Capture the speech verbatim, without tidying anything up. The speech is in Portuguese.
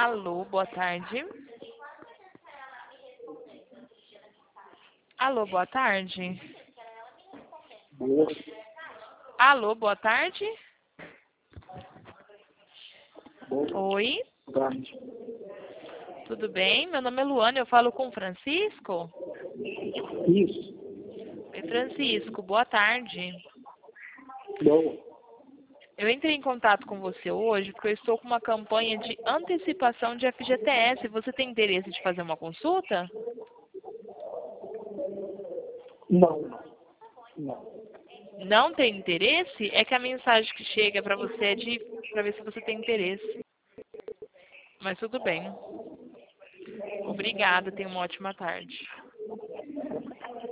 Alô, boa tarde. Alô, boa tarde. Boa Alô, boa tarde. Oi, tarde. tudo bem? Meu nome é Luana, eu falo com o Francisco. Isso. Oi, Francisco, boa tarde. Boa. Eu entrei em contato com você hoje porque eu estou com uma campanha de antecipação de F G T S. Você tem interesse de fazer uma consulta? Não, não. Não. Não tem interesse? É que a mensagem que chega para você é de para ver se você tem interesse. Mas tudo bem. Obrigada, tenha uma ótima tarde.